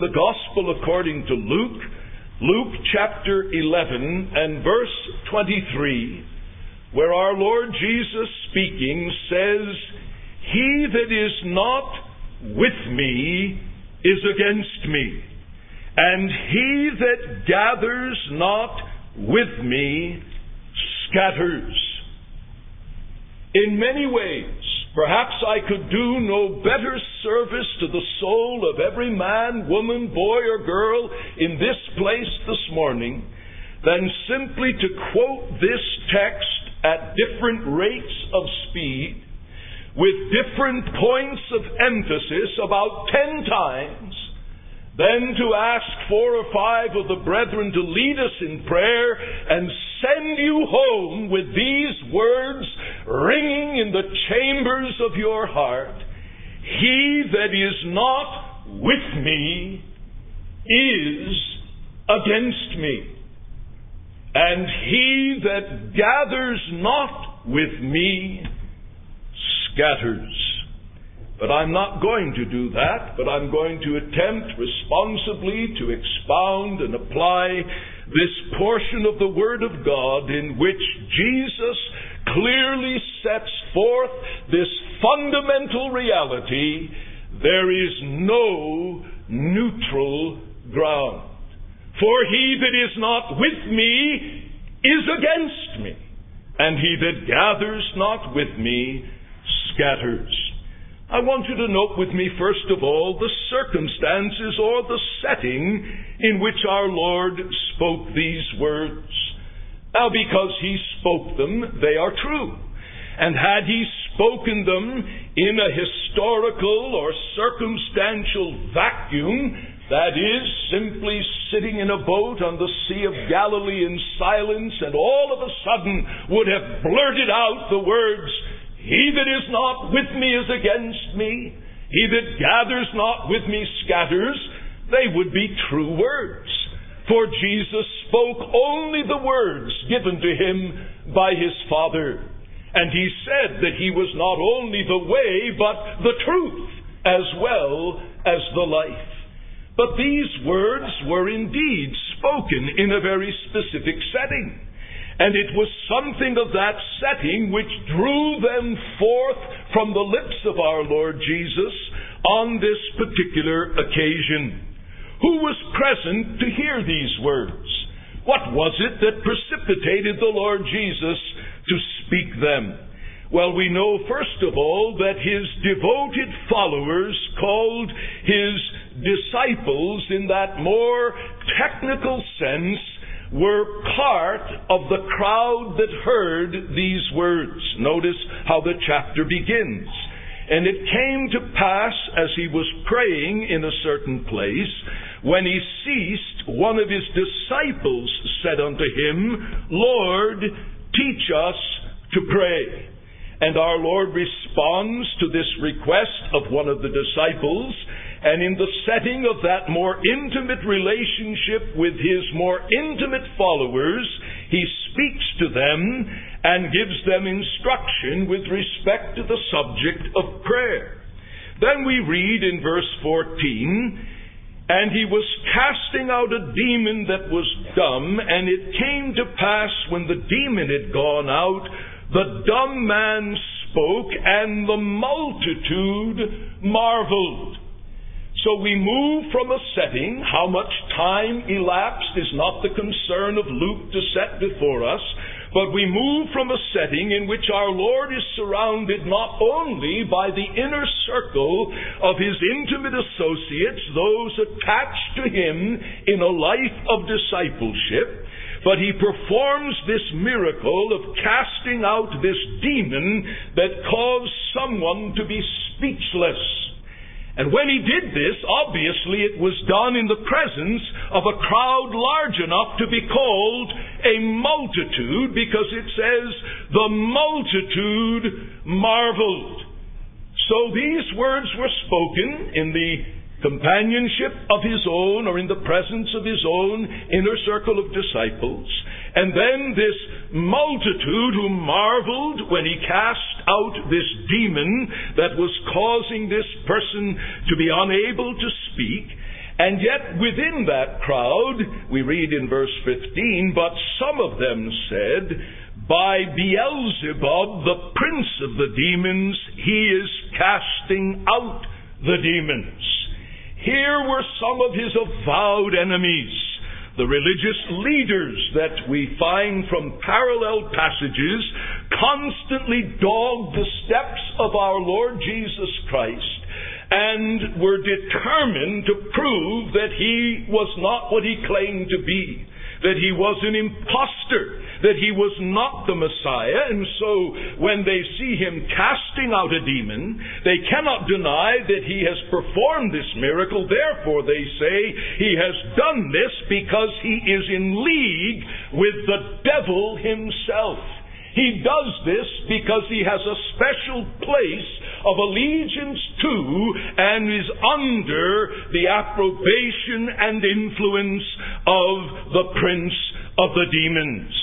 The Gospel according to Luke, Luke chapter 11 and verse 23, where our Lord Jesus speaking says, "He that is not with me is against me, and he that gathers not with me scatters." In many ways, perhaps I could do no better service to the soul of every man, woman, boy, or girl in this place this morning than simply to quote this text at different rates of speed, with different points of emphasis about 10 times, then to ask 4 or 5 of the brethren to lead us in prayer and send you home with these words ringing in the chambers of your heart: "He that is not with me is against me, and he that gathers not with me scatters." But I'm not going to do that, but I'm going to attempt responsibly to expound and apply this portion of the Word of God in which Jesus clearly sets forth this fundamental reality: there is no neutral ground. "For he that is not with me is against me, and he that gathers not with me scatters." I want you to note with me, first of all, the circumstances or the setting in which our Lord spoke these words. Now, because He spoke them, they are true. And had He spoken them in a historical or circumstantial vacuum, that is, simply sitting in a boat on the Sea of Galilee in silence, and all of a sudden would have blurted out the words, "He that is not with me is against me. He that gathers not with me scatters," they would be true words. For Jesus spoke only the words given to Him by His Father. And He said that He was not only the way, but the truth, as well as the life. But these words were indeed spoken in a very specific setting. And it was something of that setting which drew them forth from the lips of our Lord Jesus on this particular occasion. Who was present to hear these words? What was it that precipitated the Lord Jesus to speak them? Well, we know first of all that His devoted followers, called His disciples in that more technical sense, were part of the crowd that heard these words. Notice how the chapter begins. "And it came to pass, as he was praying in a certain place, when he ceased, one of his disciples said unto him, Lord, teach us to pray." And our Lord responds to this request of one of the disciples, and in the setting of that more intimate relationship with His more intimate followers, He speaks to them and gives them instruction with respect to the subject of prayer. Then we read in verse 14, "And he was casting out a demon that was dumb, and it came to pass when the demon had gone out, the dumb man spoke, and the multitude marveled." So we move from a setting. How much time elapsed is not the concern of Luke to set before us, but we move from a setting in which our Lord is surrounded not only by the inner circle of His intimate associates, those attached to Him in a life of discipleship, but He performs this miracle of casting out this demon that caused someone to be speechless. And when He did this, obviously it was done in the presence of a crowd large enough to be called a multitude, because it says, "The multitude marveled." So these words were spoken in the companionship of His own, or in the presence of His own inner circle of disciples. And then this multitude who marveled when He cast out this demon that was causing this person to be unable to speak. And yet within that crowd, we read in verse 15, but some of them said, by Beelzebub, the prince of the demons, he is casting out the demons. Here were some of his avowed enemies, the religious leaders that we find from parallel passages constantly dogged the steps of our Lord Jesus Christ and were determined to prove that he was not what he claimed to be, that he was an impostor, that he was not the Messiah. And so when they see him casting out a demon, they cannot deny that he has performed this miracle. Therefore, they say he has done this because he is in league with the devil himself. He does this because he has a special place of allegiance to and is under the approbation and influence of the prince of the demons.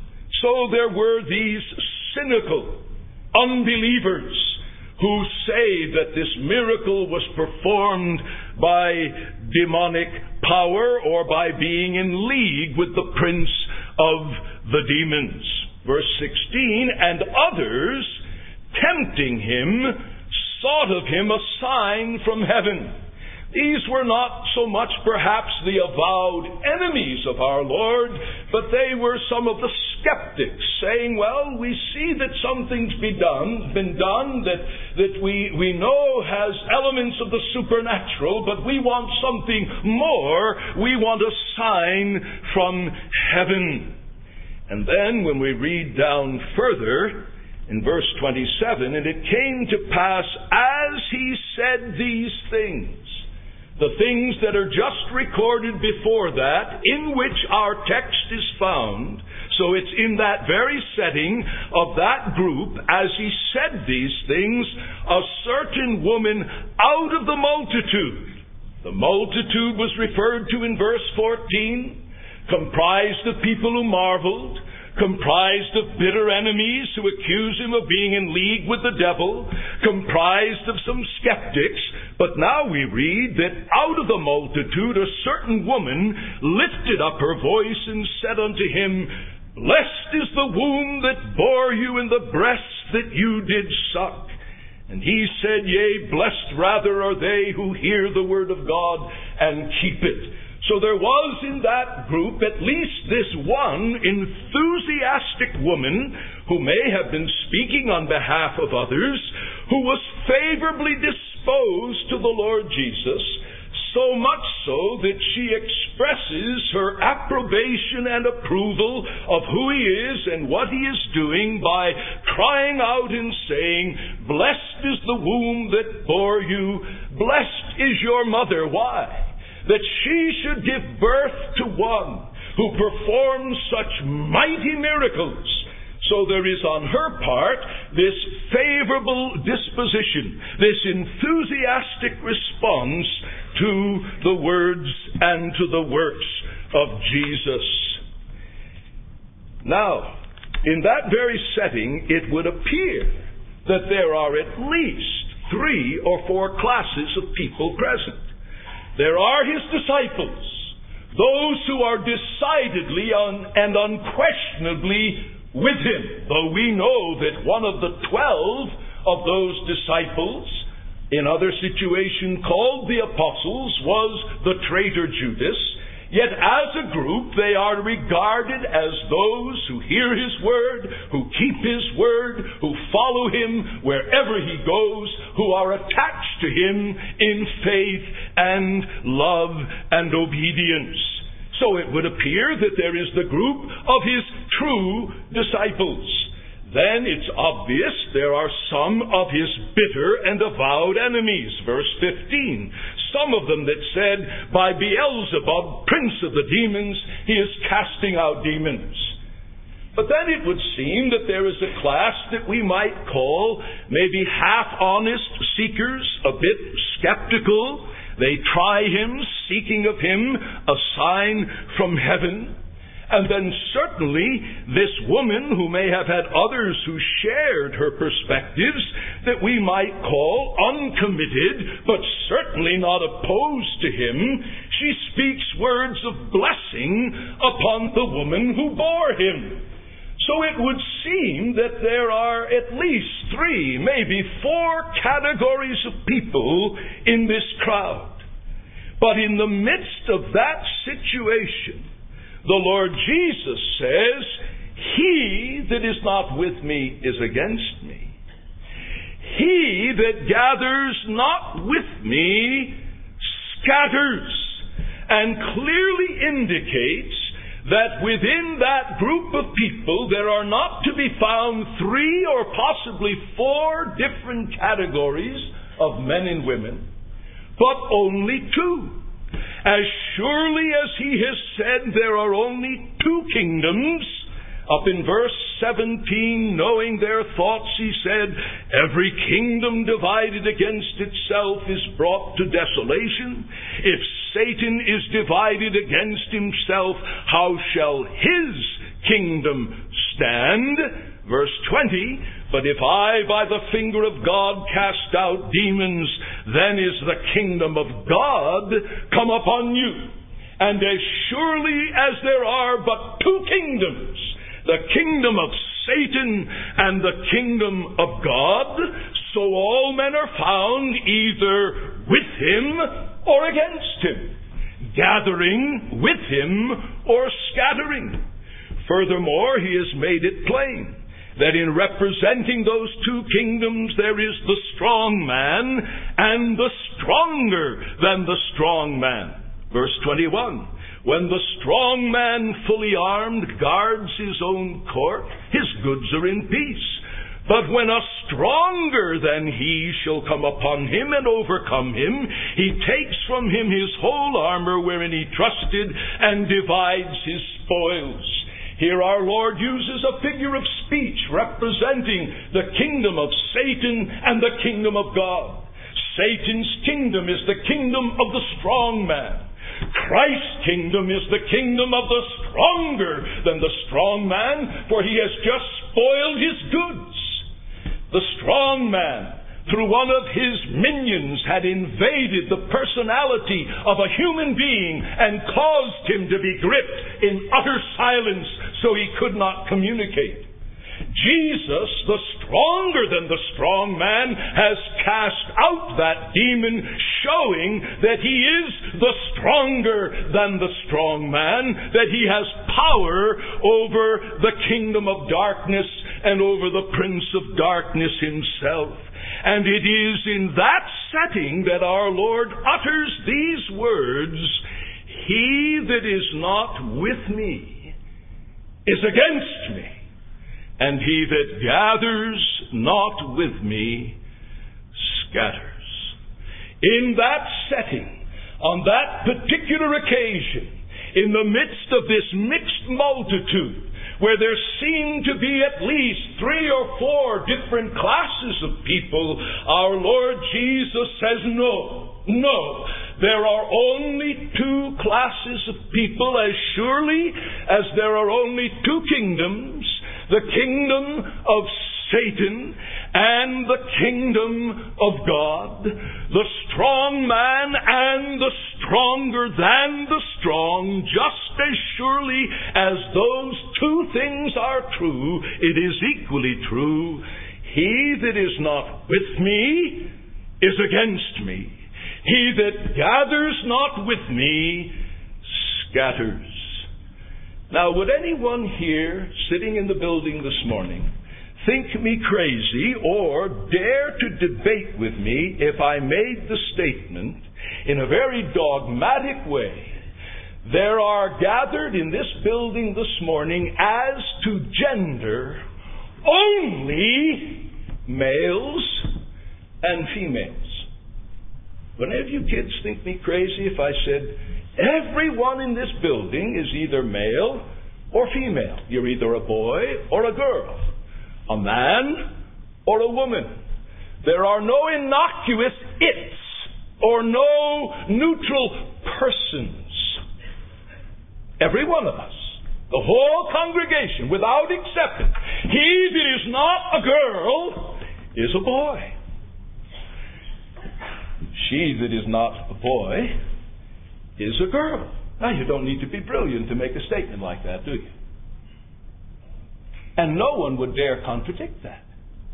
So there were these cynical unbelievers who say that this miracle was performed by demonic power or by being in league with the prince of the demons. Verse 16, and others, tempting him, sought of him a sign from heaven. These were not so much perhaps the avowed enemies of our Lord, but they were some of the skeptics saying, well, we see that something's been done that we know has elements of the supernatural, but we want something more. We want a sign from heaven. And then when we read down further in verse 27, and it came to pass as he said these things, the things that are just recorded before that, in which our text is found. So it's in that very setting of that group, as he said these things, a certain woman out of the multitude. The multitude was referred to in verse 14, comprised of people who marveled, comprised of bitter enemies who accuse him of being in league with the devil, comprised of some skeptics. But now we read that out of the multitude a certain woman lifted up her voice and said unto him, Blessed is the womb that bore you and the breasts that you did suck. And he said, Yea, blessed rather are they who hear the word of God and keep it. So there was in that group at least this one enthusiastic woman who may have been speaking on behalf of others, who was favorably disposed to the Lord Jesus, so much so that she expresses her approbation and approval of who he is and what he is doing by crying out and saying, Blessed is the womb that bore you, blessed is your mother. Why? That she should give birth to one who performs such mighty miracles. So there is on her part this favorable disposition, this enthusiastic response to the words and to the works of Jesus. Now, in that very setting, it would appear that there are at least 3 or 4 classes of people present. There are his disciples, those who are decidedly and unquestionably with him, though we know that one of the 12 of those disciples, in other situation called the apostles, was the traitor Judas. Yet as a group they are regarded as those who hear his word, who keep his word, who follow him wherever he goes, who are attached to him in faith and love and obedience. So it would appear that there is the group of his true disciples. Then it's obvious there are some of his bitter and avowed enemies. Verse 15. Some of them that said, By Beelzebub, prince of the demons, he is casting out demons. But then it would seem that there is a class that we might call maybe half-honest seekers, a bit skeptical. They try him, seeking of him a sign from heaven. And then certainly this woman who may have had others who shared her perspectives that we might call uncommitted, but certainly not opposed to him, she speaks words of blessing upon the woman who bore him. So it would seem that there are at least 3, maybe 4 categories of people in this crowd. But in the midst of that situation, the Lord Jesus says, "He that is not with me is against me. He that gathers not with me scatters," and clearly indicates that within that group of people there are not to be found 3 or possibly 4 different categories of men and women, but only 2. As surely as he has said there are only 2 kingdoms, up in verse 17, knowing their thoughts, he said, "Every kingdom divided against itself is brought to desolation. If Satan is divided against himself, how shall his kingdom stand?" Verse 20, "But if I by the finger of God cast out demons, then is the kingdom of God come upon you. And as surely as there are but 2 kingdoms, the kingdom of Satan and the kingdom of God, so all men are found either with him or against him, gathering with him or scattering." Furthermore, he has made it plain that in representing those 2 kingdoms there is the strong man and the stronger than the strong man. Verse 21, "When the strong man fully armed guards his own court, his goods are in peace. But when a stronger than he shall come upon him and overcome him, he takes from him his whole armor wherein he trusted and divides his spoils." Here our Lord uses a figure of speech representing the kingdom of Satan and the kingdom of God. Satan's kingdom is the kingdom of the strong man. Christ's kingdom is the kingdom of the stronger than the strong man, for he has just spoiled his goods. The strong man, through one of his minions, had invaded the personality of a human being and caused him to be gripped in utter silence so he could not communicate. Jesus, the stronger than the strong man, has cast out that demon, showing that he is the stronger than the strong man, that he has power over the kingdom of darkness and over the prince of darkness himself. And it is in that setting that our Lord utters these words, "He that is not with me is against me, and he that gathers not with me scatters." In that setting, on that particular occasion, in the midst of this mixed multitude, where there seem to be at least 3 or 4 different classes of people, our Lord Jesus says, no, there are only 2 classes of people, as surely as there are only 2 kingdoms, the kingdom of Satan and the kingdom of God, the strong man and the stronger than the strong. Just as surely as those 2 things are true, it is equally true, he that is not with me is against me. He that gathers not with me scatters. Now, would anyone here, sitting in the building this morning, think me crazy or dare to debate with me if I made the statement in a very dogmatic way? There are gathered in this building this morning, as to gender, only males and females. Would any of you kids think me crazy if I said, everyone in this building is either male or female? You're either a boy or a girl, a man or a woman. There are no innocuous its or no neutral persons. Every one of us The whole congregation, without exception. He that is not a girl is a boy. She that is not a boy is a girl. Now, you don't need to be brilliant to make a statement like that, do you? And no one would dare contradict that.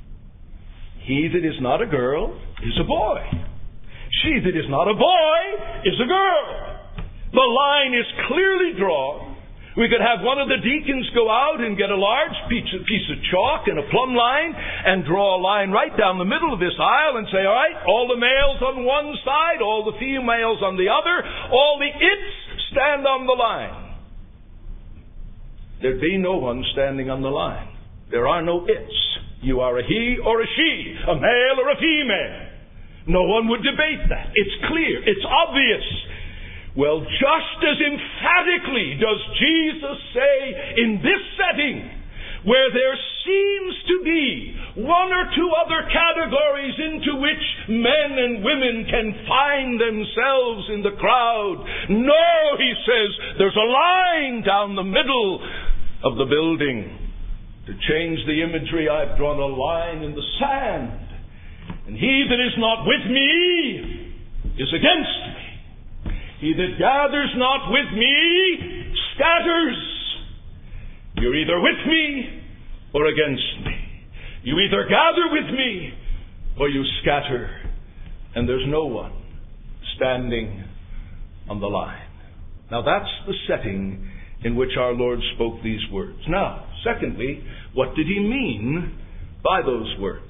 He that is not a girl is a boy. She that is not a boy is a girl. The line is clearly drawn. We could have one of the deacons go out and get a large piece of chalk and a plumb line and draw a line right down the middle of this aisle and say, all right, all the males on one side, all the females on the other, all the its stand on the line. There'd be no one standing on the line. There are no its. You are a he or a she, a male or a female. No one would debate that. It's clear. It's obvious. Well, just as emphatically does Jesus say in this setting, where there seems to be one or two other categories into which men and women can find themselves in the crowd. No, he says, there's a line down the middle of the building. To change the imagery, I've drawn a line in the sand. And he that is not with me is against me. He that gathers not with me scatters. You're either with me or against me. You either gather with me or you scatter. And there's no one standing on the line. Now that's the setting in which our Lord spoke these words. Now, secondly, what did he mean by those words?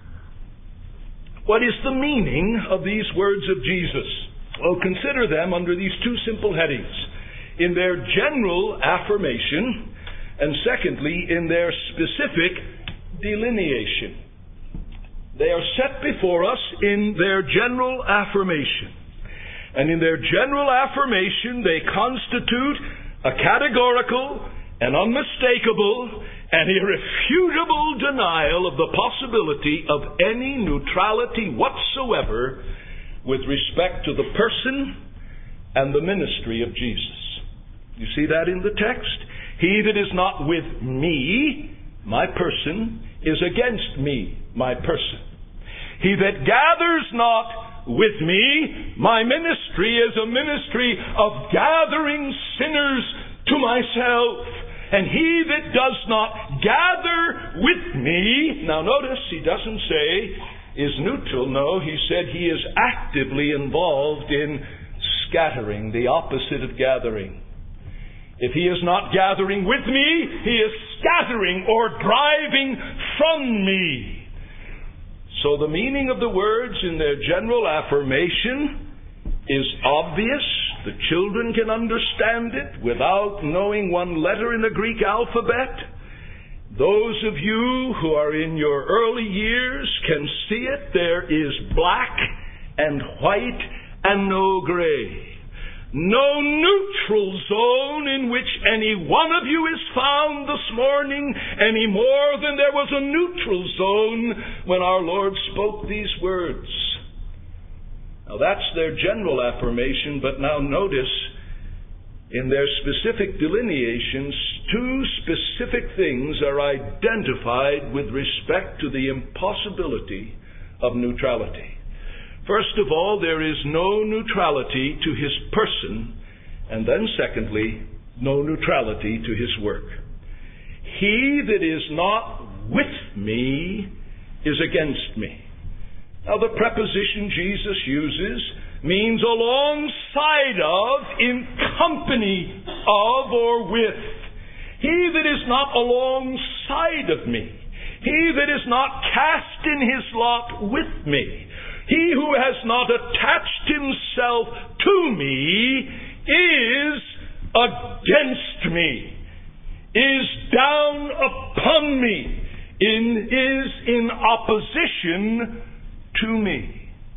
What is the meaning of these words of Jesus? Well, consider them under these two simple headings. In their general affirmation, and secondly, in their specific delineation. They are set before us in their general affirmation. And in their general affirmation, they constitute a categorical and unmistakable and irrefutable denial of the possibility of any neutrality whatsoever with respect to the person and the ministry of Jesus. You see that in the text? He that is not with me, my person, is against me, my person. He that gathers not with me, my ministry is a ministry of gathering sinners to myself. And he that does not gather with me, now notice he doesn't say is neutral. No, he said he is actively involved in scattering, the opposite of gathering. If he is not gathering with me, he is scattering or driving from me. So the meaning of the words in their general affirmation is obvious. The children can understand it without knowing one letter in the Greek alphabet. Those of you who are in your early years can see it. There is black and white and no gray. No neutral zone in which any one of you is found this morning any more than there was a neutral zone when our Lord spoke these words. Now that's their general affirmation, but now notice in their specific delineations, two specific things are identified with respect to the impossibility of neutrality. First of all, there is no neutrality to his person, and then secondly, no neutrality to his work. He that is not with me is against me. Now the preposition Jesus uses means alongside of, in company of, or with. He that is not alongside of me, he that is not cast in his lot with me, he who has not attached himself to me is against me, is down upon me, is in opposition to me.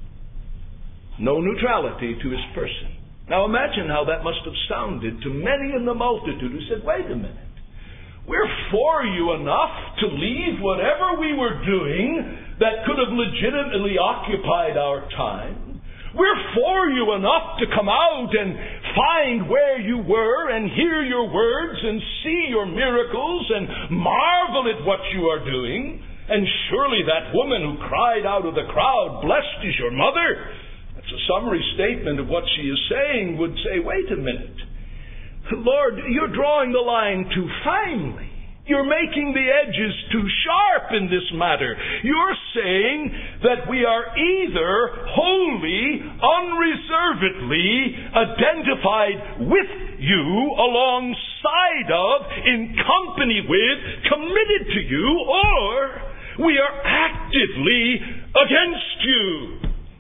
No neutrality to his person. Now imagine how that must have sounded to many in the multitude who said, wait a minute. We're for you enough to leave whatever we were doing that could have legitimately occupied our time. We're for you enough to come out and find where you were and hear your words and see your miracles and marvel at what you are doing. And surely that woman who cried out of the crowd, "Blessed is your mother," that's a summary statement of what she is saying, would say, wait a minute. Lord, you're drawing the line too finely. You're making the edges too sharp in this matter. You're saying that we are either wholly, unreservedly identified with you, alongside of, in company with, committed to you, or we are actively against you.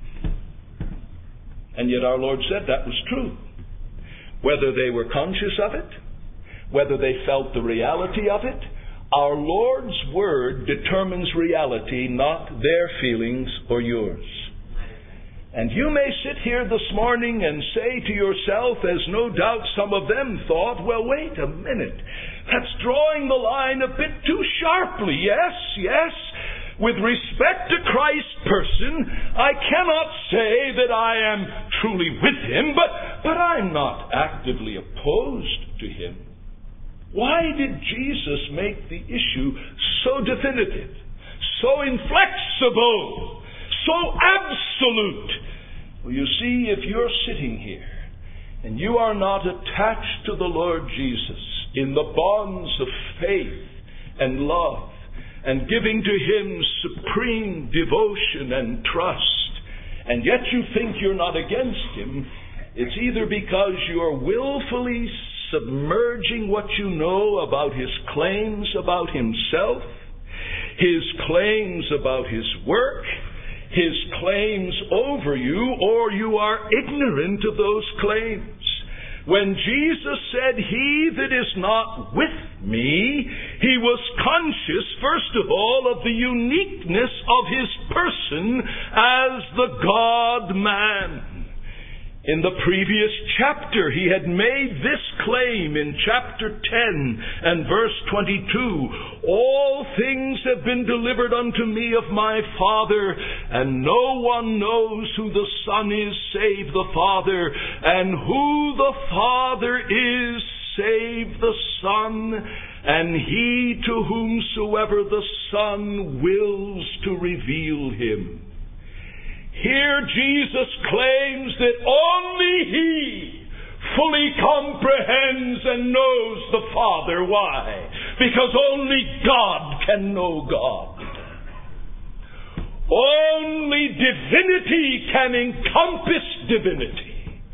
And yet our Lord said that was true. Whether they were conscious of it, whether they felt the reality of it, our Lord's Word determines reality, not their feelings or yours. And you may sit here this morning and say to yourself, as no doubt some of them thought, well, wait a minute. That's drawing the line a bit too sharply. Yes. With respect to Christ's person, I cannot say that I am truly with Him, but I'm not actively opposed to Him. Why did Jesus make the issue so definitive, so inflexible, so absolute? Well, you see, if you're sitting here and you are not attached to the Lord Jesus in the bonds of faith and love, and giving to Him supreme devotion and trust, and yet you think you're not against Him, it's either because you're willfully submerging what you know about His claims about Himself, His claims about His work, His claims over you, or you are ignorant of those claims. When Jesus said, "He that is not with me," He was conscious, first of all, of the uniqueness of His person as the God-man. In the previous chapter, He had made this claim in chapter 10 and verse 22. "All things have been delivered unto me of my Father, and no one knows who the Son is save the Father, and who the Father is save the Son, and He to whomsoever the Son wills to reveal Him." Here Jesus claims that only He fully comprehends and knows the Father. Why? Because only God can know God. Only divinity can encompass divinity.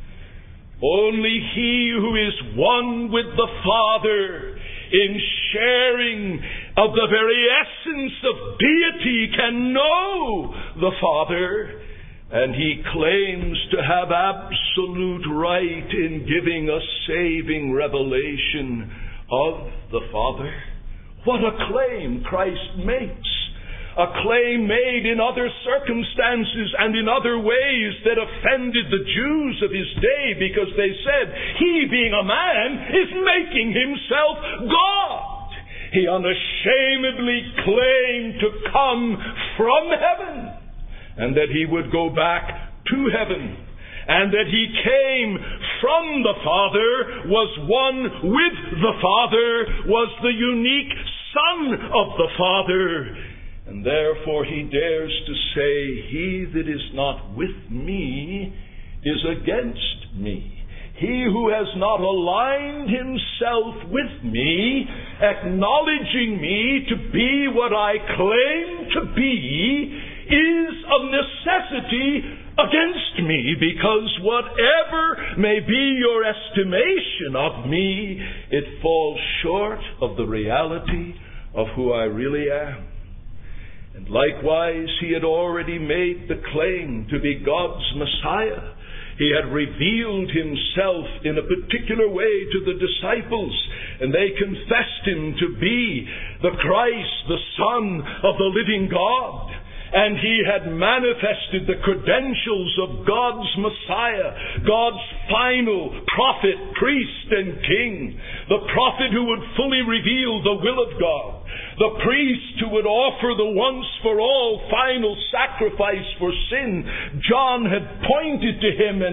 Only He who is one with the Father in sharing of the very essence of deity can know the Father. And He claims to have absolute right in giving a saving revelation of the Father. What a claim Christ makes. A claim made in other circumstances and in other ways that offended the Jews of His day, because they said, He being a man is making Himself God. He unashamedly claimed to come from heaven, and that He would go back to heaven, and that He came from the Father, was one with the Father, was the unique Son of the Father, and therefore He dares to say, "He that is not with me is against me. He who has not aligned himself with me, acknowledging me to be what I claim to be, is of necessity against me, because whatever may be your estimation of me, it falls short of the reality of who I really am." And likewise, He had already made the claim to be God's Messiah. He had revealed Himself in a particular way to the disciples, and they confessed Him to be the Christ, the Son of the living God. And He had manifested the credentials of God's Messiah, God's final prophet, priest, and king. The prophet who would fully reveal the will of God. The priest who would offer the once-for-all final sacrifice for sin. John had pointed to Him and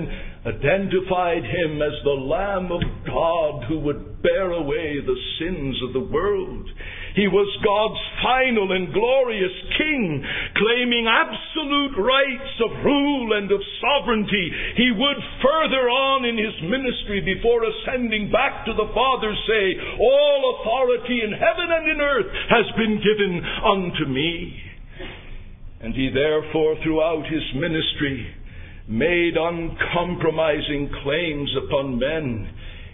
identified him as the Lamb of God who would bear away the sins of the world. He was God's final and glorious King, claiming absolute rights of rule and of sovereignty. He would further on in his ministry, before ascending back to the Father, say, "All authority in heaven and in earth has been given unto me." And he therefore, throughout his ministry, made uncompromising claims upon men.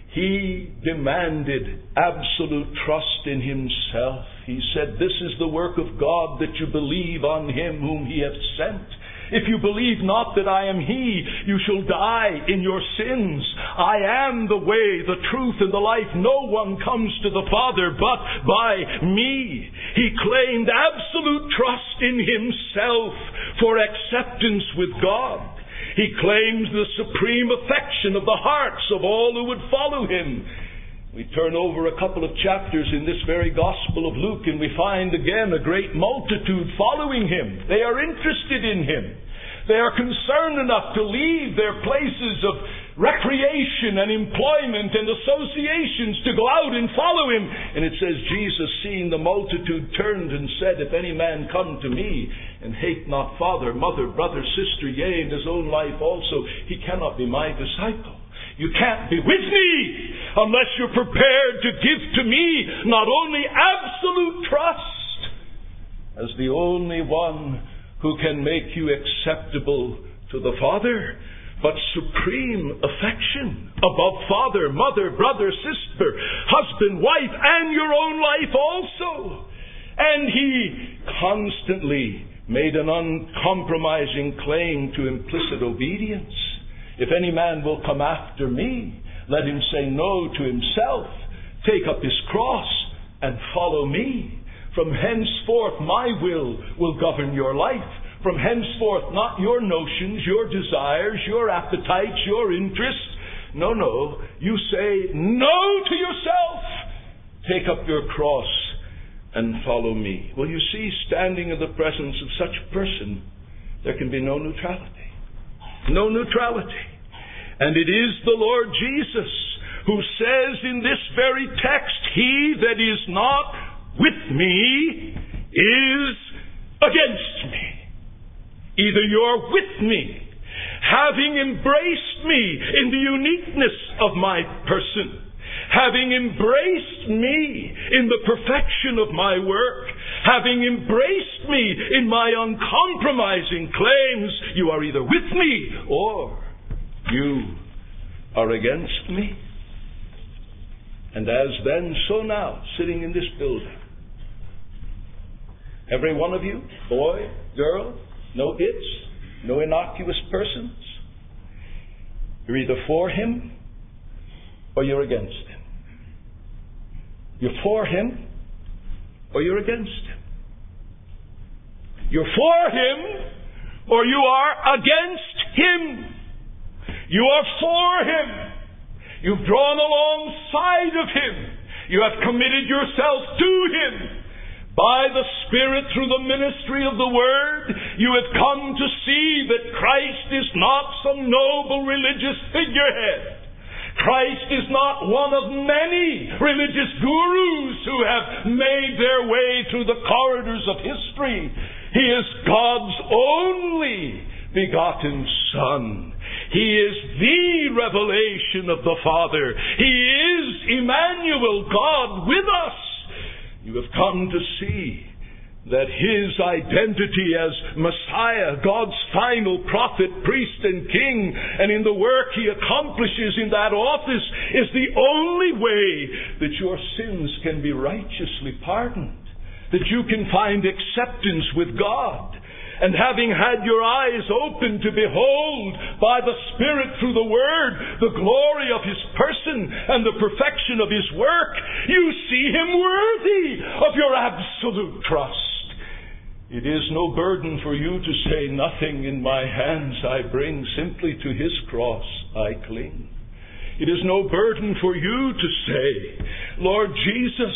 He demanded absolute trust in himself. He said, "This is the work of God, that you believe on him whom he hath sent. If you believe not that I am he, you shall die in your sins. I am the way, the truth, and the life. No one comes to the Father but by me." He claimed absolute trust in himself for acceptance with God. He claims the supreme affection of the hearts of all who would follow him. We turn over a couple of chapters in this very Gospel of Luke, and we find again a great multitude following him. They are interested in him. They are concerned enough to leave their places of recreation and employment and associations to go out and follow him. And it says, Jesus, seeing the multitude, turned and said, "If any man come to me and hate not father, mother, brother, sister, yea, and his own life also, he cannot be my disciple." You can't be with me unless you're prepared to give to me not only absolute trust as the only one who can make you acceptable to the Father, but supreme affection above father, mother, brother, sister, husband, wife, and your own life also. And he constantly made an uncompromising claim to implicit obedience. "If any man will come after me, let him say no to himself, take up his cross, and follow me. From henceforth my will govern your life. From henceforth not your notions, your desires, your appetites, your interests. No, you say no to yourself. Take up your cross and follow me." Well, you see, standing in the presence of such a person, there can be no neutrality. No neutrality. And it is the Lord Jesus who says in this very text, "He that is not with me is against me." Either you're with me, having embraced me in the uniqueness of my person, having embraced me in the perfection of my work, having embraced me in my uncompromising claims, you are either with me or you are against me. And as then, so now, sitting in this building, every one of you, boy, girl, no its, no innocuous persons, you're either for him or you're against him. You're for him or you're against him. You're for him or you are against him. You are for him. You've drawn alongside of him. You have committed yourself to him. By the Spirit, through the ministry of the Word, you have come to see that Christ is not some noble religious figurehead. Christ is not one of many religious gurus who have made their way through the corridors of history. He is God's only begotten Son. He is the revelation of the Father. He is Emmanuel, God with us. You have come to see that his identity as Messiah, God's final prophet, priest, and king, and in the work he accomplishes in that office, is the only way that your sins can be righteously pardoned, that you can find acceptance with God. And having had your eyes opened to behold by the Spirit through the Word the glory of his person and the perfection of his work, you see him worthy of your absolute trust. It is no burden for you to say, "Nothing in my hands I bring, simply to his cross I cling." It is no burden for you to say, "Lord Jesus,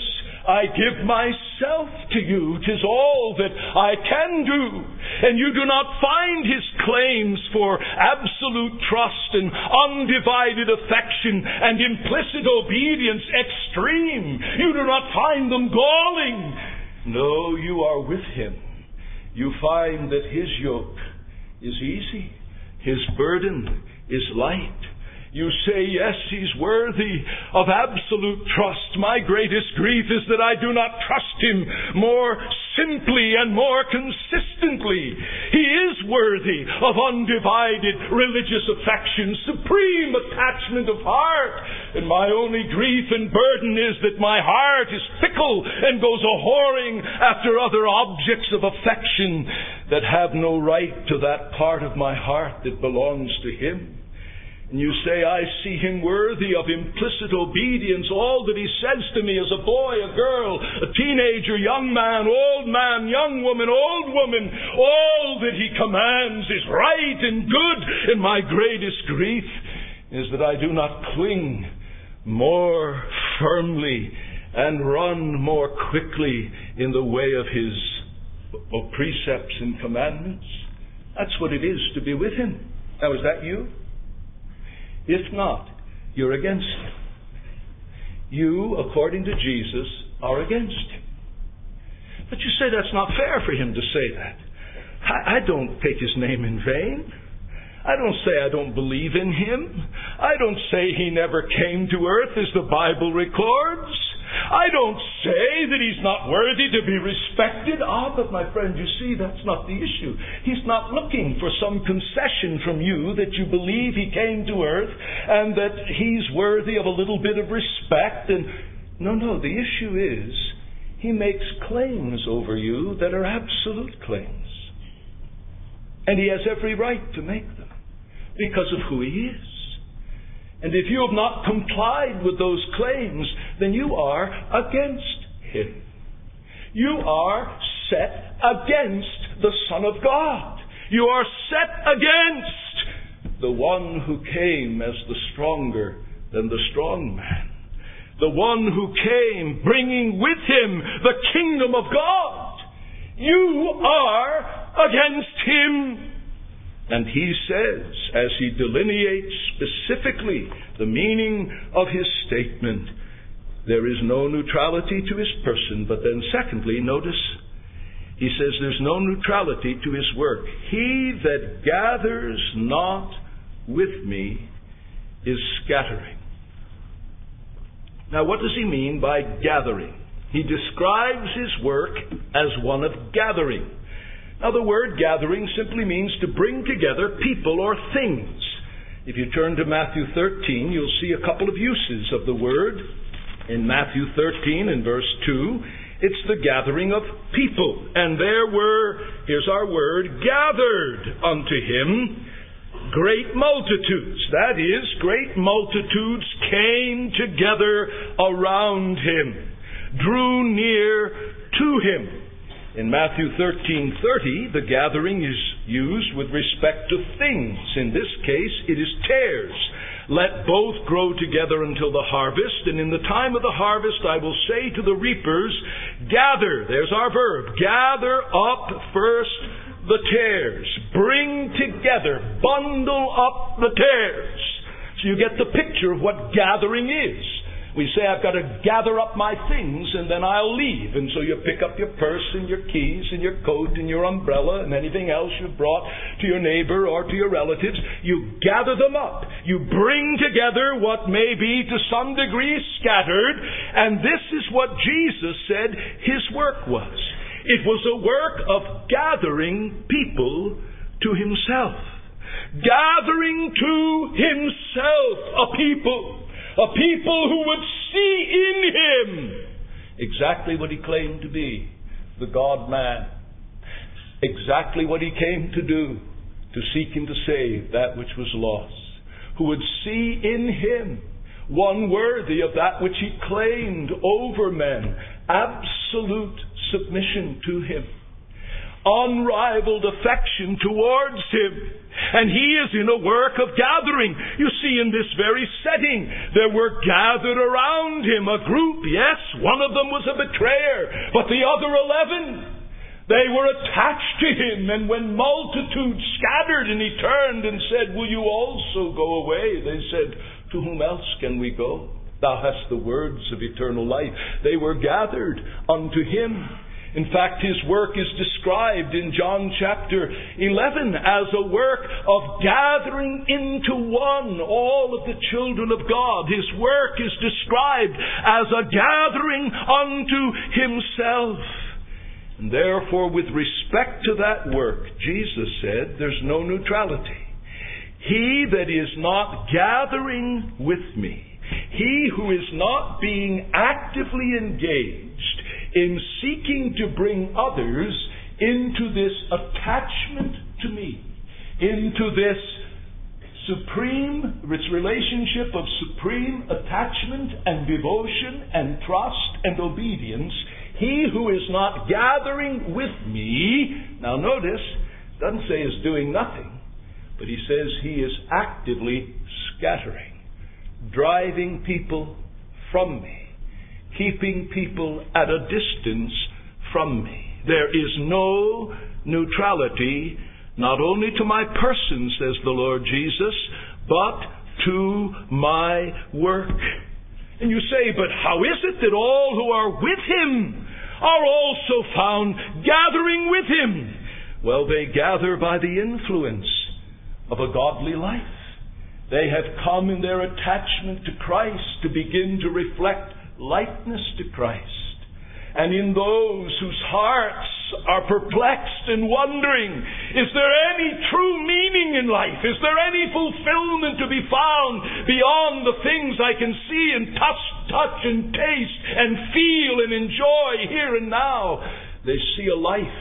I give myself to you. 'Tis all that I can do. And you do not find his claims for absolute trust and undivided affection and implicit obedience extreme. You do not find them galling. No, you are with him. You find that his yoke is easy. His burden is light. You say, yes, he's worthy of absolute trust. My greatest grief is that I do not trust him more simply and more consistently. He is worthy of undivided religious affection, supreme attachment of heart. And my only grief and burden is that my heart is fickle and goes a-whoring after other objects of affection that have no right to that part of my heart that belongs to him. And you say, I see him worthy of implicit obedience. All that he says to me as a boy, a girl, a teenager, young man, young woman, old woman, all that he commands is right and good. And my greatest grief is that I do not cling more firmly and run more quickly in the way of his precepts and commandments. That's what it is to be with him. Now, is that you? If not, you're against him. You, according to Jesus, are against him. But you say that's not fair for him to say that. I don't take his name in vain. I don't say I don't believe in him. I don't say he never came to earth as the Bible records. I don't say that he's not worthy to be respected. But my friend, you see, that's not the issue. He's not looking for some concession from you that you believe he came to earth and that he's worthy of a little bit of respect. And no, the issue is he makes claims over you that are absolute claims. And he has every right to make them because of who he is. And if you have not complied with those claims, then you are against him. You are set against the Son of God. You are set against the one who came as the stronger than the strong man. The one who came bringing with him the kingdom of God. You are against him. And he says, as he delineates specifically the meaning of his statement, there is no neutrality to his person. But then secondly, notice, he says there's no neutrality to his work. He that gathers not with me is scattering. Now, what does he mean by gathering? He describes his work as one of gathering. Now, the word gathering simply means to bring together people or things. If you turn to Matthew 13, you'll see a couple of uses of the word. In Matthew 13 and verse 2, it's the gathering of people. And there were, here's our word, gathered unto him great multitudes. That is, great multitudes came together around him, drew near to him. In Matthew 13:30, the gathering is used with respect to things. In this case, it is tares. Let both grow together until the harvest, and in the time of the harvest I will say to the reapers, gather, there's our verb, gather up first the tares. Bring together, bundle up the tares. So you get the picture of what gathering is. We say, I've got to gather up my things and then I'll leave. And so you pick up your purse and your keys and your coat and your umbrella and anything else you've brought to your neighbor or to your relatives. You gather them up. You bring together what may be to some degree scattered. And this is what Jesus said his work was. It was a work of gathering people to himself. Gathering to himself a people who would see in him exactly what he claimed to be, the God-man. Exactly what he came to do, to seek and to save that which was lost. Who would see in him one worthy of that which he claimed over men, absolute submission to him, unrivaled affection towards him, And He is in a work of gathering. You see, in this very setting, there were gathered around Him a group. Yes, one of them was a betrayer, but the other 11, they were attached to Him. And when multitudes scattered and He turned and said, will you also go away? They said, to whom else can we go? Thou hast the words of eternal life. They were gathered unto Him. In fact, His work is described in John chapter 11 as a work of gathering into one all of the children of God. His work is described as a gathering unto Himself. And therefore, with respect to that work, Jesus said, there's no neutrality. He that is not gathering with me, he who is not being actively engaged in seeking to bring others into this attachment to me, into this relationship of supreme attachment and devotion and trust and obedience, he who is not gathering with me, now notice, doesn't say is doing nothing, but he says he is actively scattering, driving people from me, keeping people at a distance from me. There is no neutrality, not only to my person, says the Lord Jesus, but to my work. And you say, but how is it that all who are with Him are also found gathering with Him? Well, they gather by the influence of a godly life. They have come in their attachment to Christ to begin to reflect likeness to Christ. And in those whose hearts are perplexed and wondering, is there any true meaning in life? Is there any fulfillment to be found beyond the things I can see and touch and taste and feel and enjoy here and now? They see a life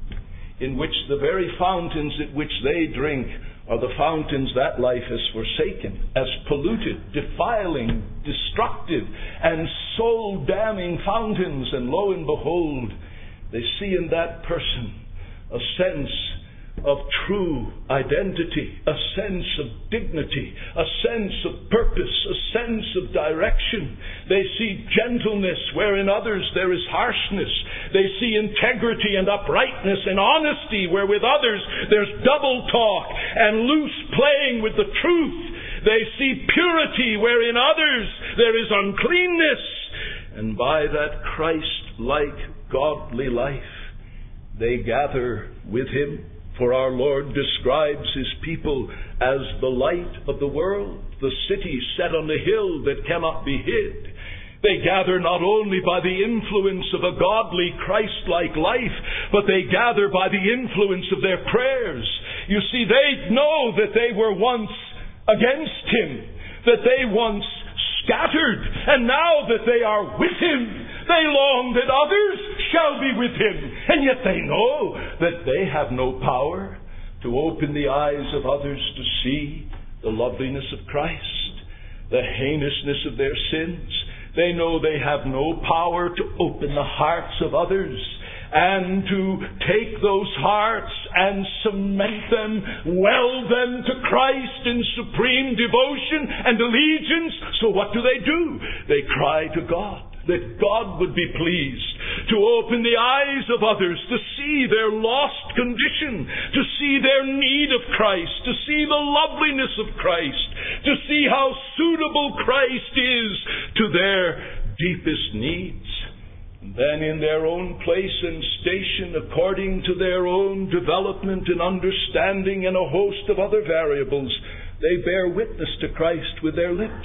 in which the very fountains at which they drink are the fountains that life has forsaken, as polluted, defiling, destructive, and soul-damning fountains. And lo and behold, they see in that person a sense of true identity, a sense of dignity, a sense of purpose, a sense of direction. They see gentleness where in others there is harshness. They see integrity and uprightness and honesty where with others there's double talk and loose playing with the truth. They see purity where in others there is uncleanness. And by that Christ-like godly life, they gather with Him. For our Lord describes His people as the light of the world, the city set on the hill that cannot be hid. They gather not only by the influence of a godly, Christ-like life, but they gather by the influence of their prayers. You see, they know that they were once against Him, that they once scattered, and now that they are with Him, they long that others shall be with Him. And yet they know that they have no power to open the eyes of others to see the loveliness of Christ, the heinousness of their sins. They know they have no power to open the hearts of others and to take those hearts and cement them, weld them to Christ in supreme devotion and allegiance. So what do? They cry to God, that God would be pleased to open the eyes of others to see their lost condition, to see their need of Christ, to see the loveliness of Christ, to see how suitable Christ is to their deepest needs. And then in their own place and station, according to their own development and understanding and a host of other variables, they bear witness to Christ with their lips.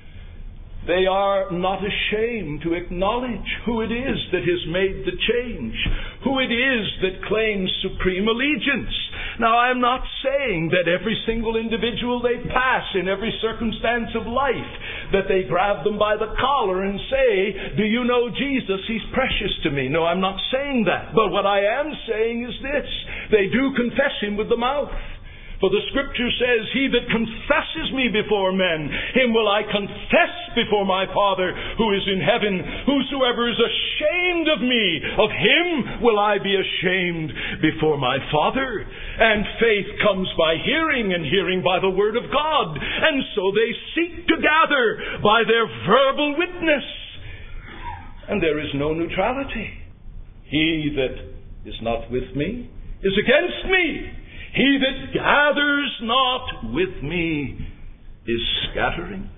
They are not ashamed to acknowledge who it is that has made the change, who it is that claims supreme allegiance. Now, I'm not saying that every single individual they pass in every circumstance of life, that they grab them by the collar and say, do you know Jesus? He's precious to me. No, I'm not saying that. But what I am saying is this: they do confess Him with the mouth. For the Scripture says, he that confesses me before men, him will I confess before my Father who is in heaven. Whosoever is ashamed of me, of him will I be ashamed before my Father. And faith comes by hearing, and hearing by the word of God. And so they seek to gather by their verbal witness. And there is no neutrality. He that is not with me is against me. He that gathers not with me is scattering.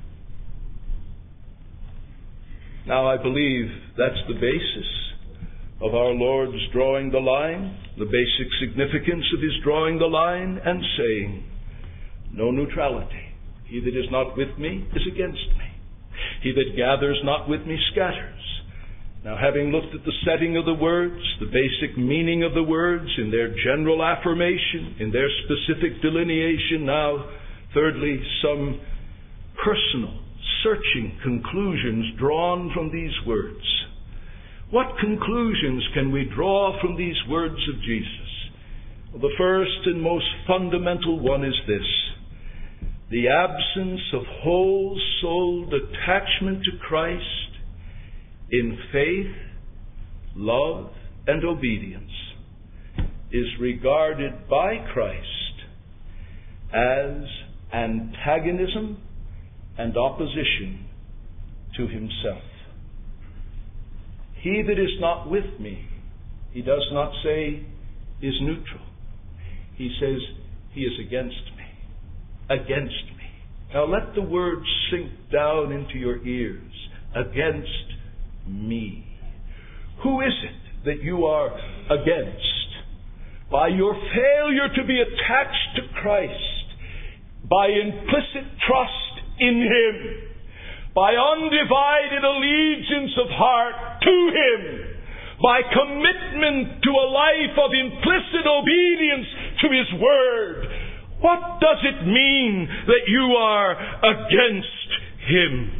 Now I believe that's the basis of our Lord's drawing the line, the basic significance of his drawing the line and saying, no neutrality. He that is not with me is against me. He that gathers not with me scatters. Now, having looked at the setting of the words, the basic meaning of the words, in their general affirmation, in their specific delineation, now, thirdly, some personal, searching conclusions drawn from these words. What conclusions can we draw from these words of Jesus? Well, the first and most fundamental one is this: the absence of whole-souled attachment to Christ in faith, love, and obedience is regarded by Christ as antagonism and opposition to himself. He that is not with me, he does not say, is neutral. He says, he is against me. Against me. Now let the words sink down into your ears. Against me. Who is it that you are against? By your failure to be attached to Christ, by implicit trust in him, by undivided allegiance of heart to him, by commitment to a life of implicit obedience to his word. What does it mean that you are against him?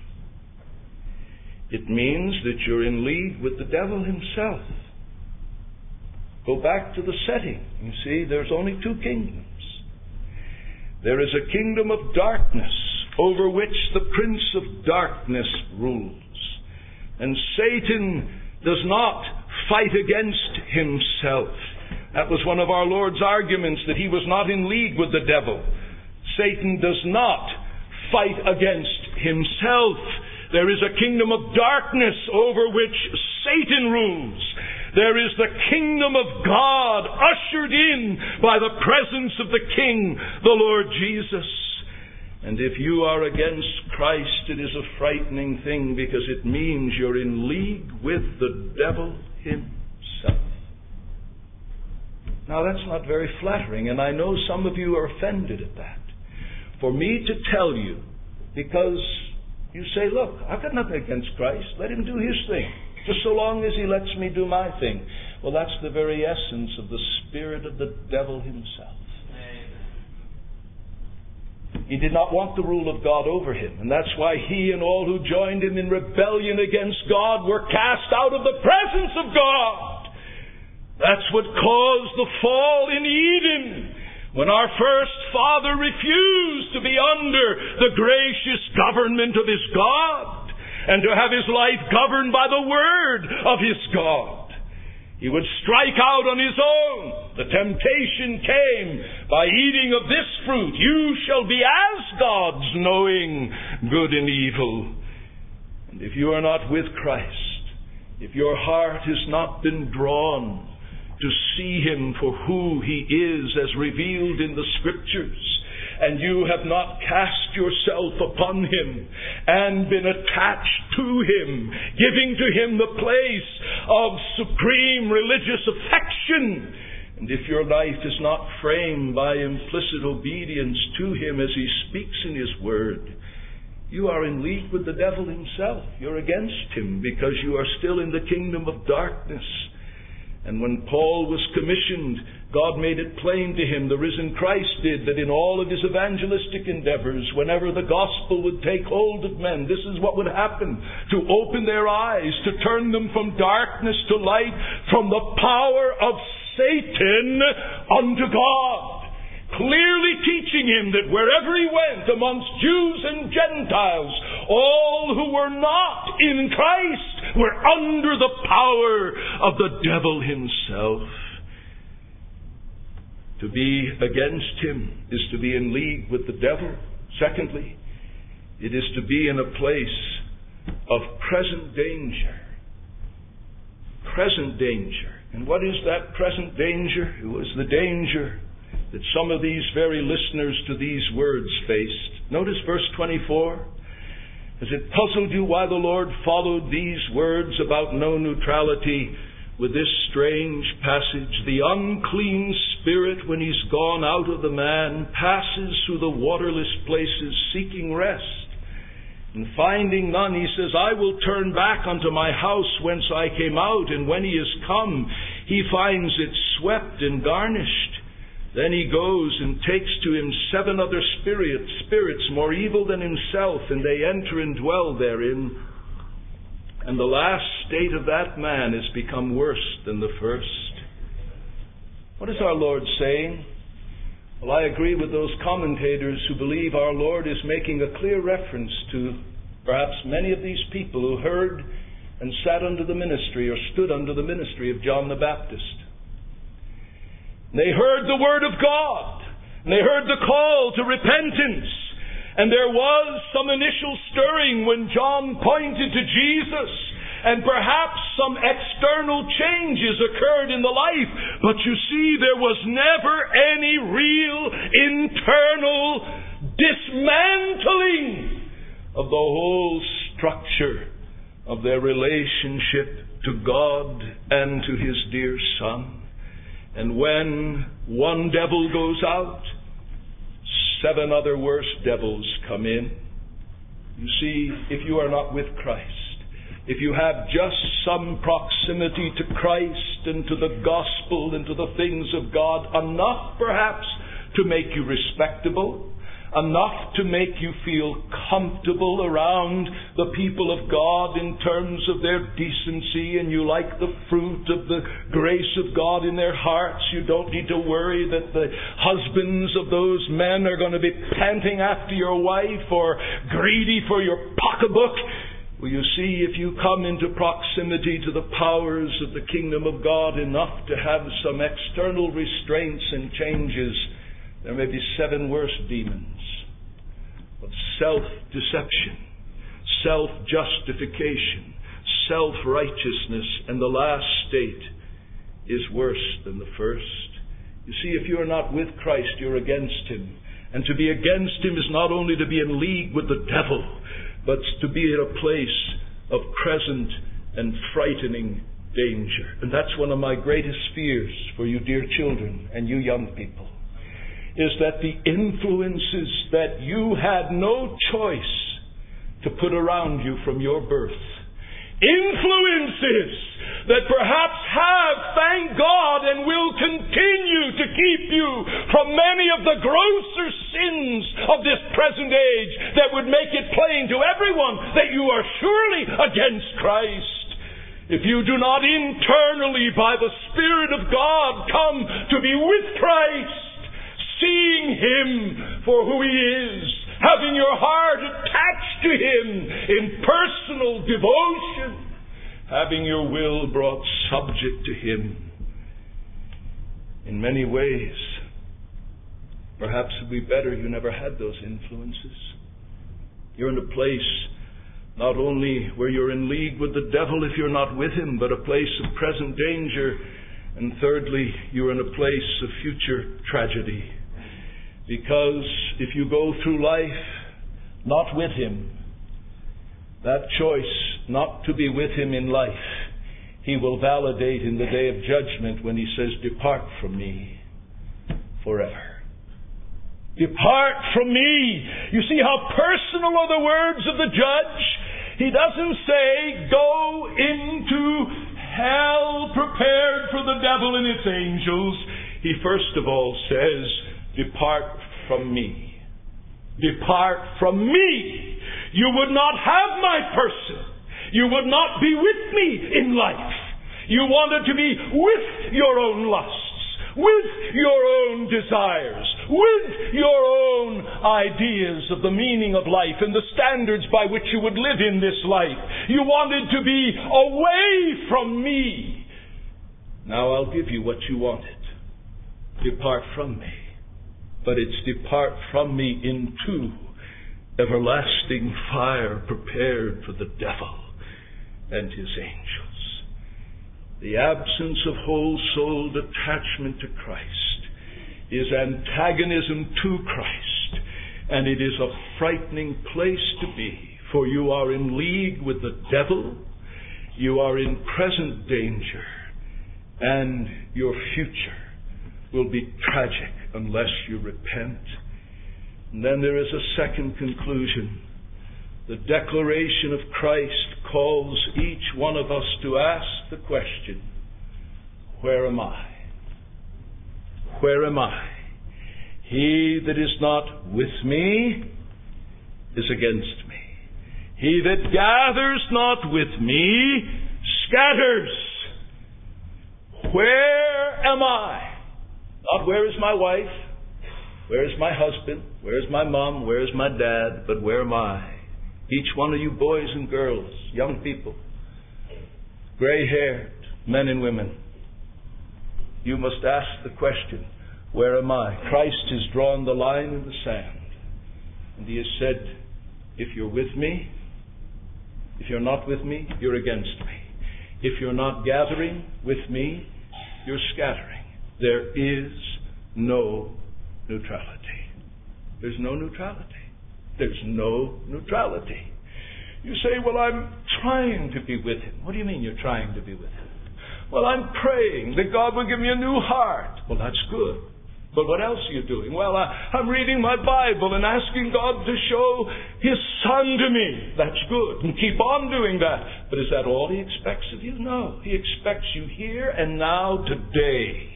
It means that you're in league with the devil himself. Go back to the setting. You see, there's only two kingdoms. There is a kingdom of darkness over which the prince of darkness rules. And Satan does not fight against himself. That was one of our Lord's arguments, that he was not in league with the devil. Satan does not fight against himself. There is a kingdom of darkness over which Satan rules. There is the kingdom of God ushered in by the presence of the King, the Lord Jesus. And if you are against Christ, it is a frightening thing, because it means you're in league with the devil himself. Now that's not very flattering, and I know some of you are offended at that. For me to tell you, because you say, look, I've got nothing against Christ. Let him do his thing, just so long as he lets me do my thing. Well, that's the very essence of the spirit of the devil himself. He did not want the rule of God over him, and that's why he and all who joined him in rebellion against God were cast out of the presence of God. That's what caused the fall in Eden, when our first father refused to be under the gracious government of his God and to have his life governed by the word of his God. He would strike out on his own. The temptation came by eating of this fruit. You shall be as gods, knowing good and evil. And if you are not with Christ, if your heart has not been drawn to see him for who he is as revealed in the Scriptures, and you have not cast yourself upon him and been attached to him, giving to him the place of supreme religious affection, and if your life is not framed by implicit obedience to him as he speaks in his word, you are in league with the devil himself. You're against him because you are still in the kingdom of darkness. And when Paul was commissioned, God made it plain to him, the risen Christ did, that in all of his evangelistic endeavors, whenever the gospel would take hold of men, this is what would happen: to open their eyes, to turn them from darkness to light, from the power of Satan unto God. clearly teaching him that wherever he went, amongst Jews and Gentiles, all who were not in Christ were under the power of the devil himself. To be against him is to be in league with the devil. Secondly, it is to be in a place of present danger. Present danger. And what is that present danger? It was the danger that some of these very listeners to these words faced. Notice verse 24. Has it puzzled you why the Lord followed these words about no neutrality with this strange passage? The unclean spirit, when he's gone out of the man, passes through the waterless places seeking rest. And finding none, he says, I will turn back unto my house whence I came out. And when he is come, he finds it swept and garnished. Then he goes and takes to him 7 other spirits more evil than himself, and they enter and dwell therein. And the last state of that man has become worse than the first. What is our Lord saying? Well, I agree with those commentators who believe our Lord is making a clear reference to perhaps many of these people who heard and sat under the ministry or stood under the ministry of John the Baptist. They heard the Word of God, and they heard the call to repentance, and there was some initial stirring when John pointed to Jesus, and perhaps some external changes occurred in the life, but you see, there was never any real internal dismantling of the whole structure of their relationship to God and to His dear Son. And when one devil goes out, 7 other worse devils come in. You see, if you are not with Christ, if you have just some proximity to Christ and to the gospel and to the things of God, enough perhaps to make you respectable, enough to make you feel comfortable around the people of God in terms of their decency, and you like the fruit of the grace of God in their hearts. You don't need to worry that the husbands of those men are going to be panting after your wife or greedy for your pocketbook. Well, you see, if you come into proximity to the powers of the kingdom of God enough to have some external restraints and changes, there may be 7 worse demons of self-deception, self-justification, self-righteousness, and the last state is worse than the first. You see, if you are not with Christ, you're against Him. And to be against Him is not only to be in league with the devil, but to be in a place of present and frightening danger. And that's one of my greatest fears for you dear children and you young people, is that the influences that you had no choice to put around you from your birth, influences that perhaps have, thank God, and will continue to keep you from many of the grosser sins of this present age that would make it plain to everyone that you are surely against Christ. If you do not internally, by the Spirit of God, come to be with Christ, seeing Him for who He is, having your heart attached to Him in personal devotion, having your will brought subject to Him. In many ways, perhaps it would be better you never had those influences. You're in a place not only where you're in league with the devil if you're not with him, but a place of present danger. And thirdly, you're in a place of future tragedy. Because if you go through life not with Him, that choice not to be with Him in life, He will validate in the day of judgment when He says, "Depart from me forever." Depart from me. You see how personal are the words of the judge? He doesn't say, go into hell prepared for the devil and its angels. He first of all says, depart from me. Depart from me. You would not have my person. You would not be with me in life. You wanted to be with your own lusts, with your own desires, with your own ideas of the meaning of life and the standards by which you would live in this life. You wanted to be away from me. Now I'll give you what you wanted. Depart from me. But it's depart from me into everlasting fire prepared for the devil and his angels. The absence of whole-souled attachment to Christ is antagonism to Christ, and it is a frightening place to be, for you are in league with the devil, you are in present danger, and your future will be tragic unless you repent. And then there is a second conclusion. The declaration of Christ calls each one of us to ask the question, where am I? Where am I? He that is not with me is against me. He that gathers not with me scatters. Where am I? Not where is my wife? Where is my husband? Where is my mom? Where is my dad? But where am I? Each one of you boys and girls, young people, gray-haired men and women, you must ask the question, where am I? Christ has drawn the line in the sand. And He has said, if you're with me, if you're not with me, you're against me. If you're not gathering with me, you're scattering. There is no neutrality. There's no neutrality. There's no neutrality. You say, well, I'm trying to be with Him. What do you mean you're trying to be with Him? Well, I'm praying that God will give me a new heart. Well, that's good. But what else are you doing? Well, I'm reading my Bible and asking God to show His Son to me. That's good. And keep on doing that. But is that all He expects of you? No. He expects you here and now, today,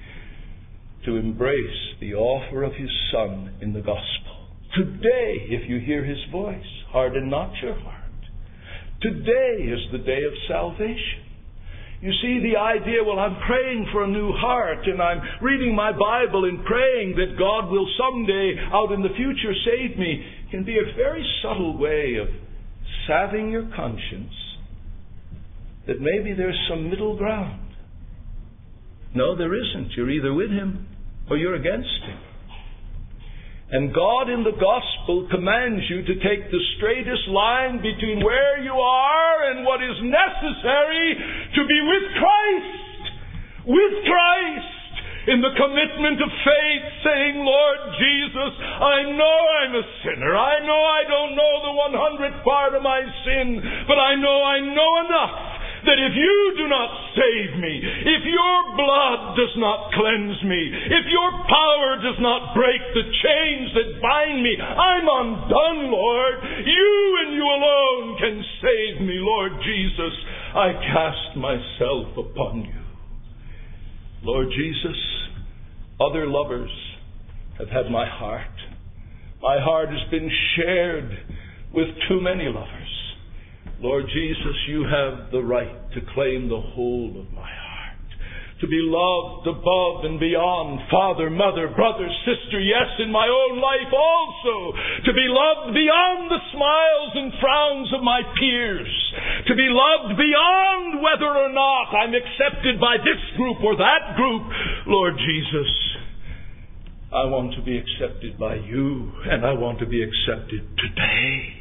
to embrace the offer of His Son in the gospel. Today, if you hear His voice, harden not your heart. Today is the day of salvation. You see, the idea, well, I'm praying for a new heart and I'm reading my Bible and praying that God will someday, out in the future, save me, can be a very subtle way of salving your conscience that maybe there's some middle ground. No, there isn't. You're either with Him or you're against Him. And God in the gospel commands you to take the straightest line between where you are and what is necessary to be with Christ. With Christ. In the commitment of faith, saying, Lord Jesus, I know I'm a sinner. I know I don't know the 100th part of my sin, but I know enough that if you do not save me, if your blood does not cleanse me, if your power does not break the chains that bind me, I'm undone, Lord. You and you alone can save me, Lord Jesus. I cast myself upon you. Lord Jesus, other lovers have had my heart. My heart has been shared with too many lovers. Lord Jesus, you have the right to claim the whole of my heart. To be loved above and beyond father, mother, brother, sister, yes, in my own life also. To be loved beyond the smiles and frowns of my peers. To be loved beyond whether or not I'm accepted by this group or that group. Lord Jesus, I want to be accepted by you, and I want to be accepted today.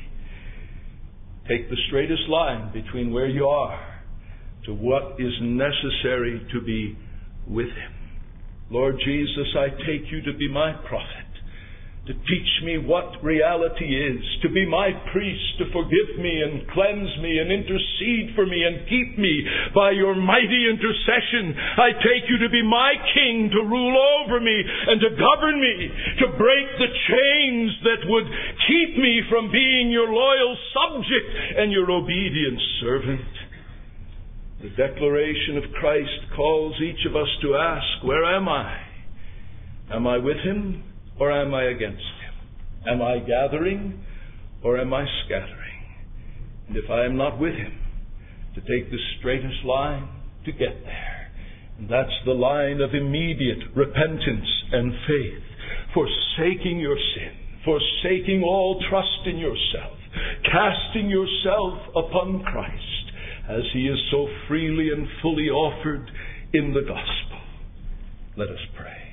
Take the straightest line between where you are to what is necessary to be with Him. Lord Jesus, I take you to be my prophet, to teach me what reality is, to be my priest, to forgive me and cleanse me and intercede for me and keep me by your mighty intercession. I take you to be my king, to rule over me and to govern me, to break the chains that would keep me from being your loyal subject and your obedient servant. The declaration of Christ calls each of us to ask, where am I? Am I with Him or am I against Him? Am I gathering or am I scattering? And if I am not with Him, to take the straightest line to get there. And that's the line of immediate repentance and faith. forsaking your sin, forsaking all trust in yourself, casting yourself upon Christ, as He is so freely and fully offered in the gospel. Let us pray.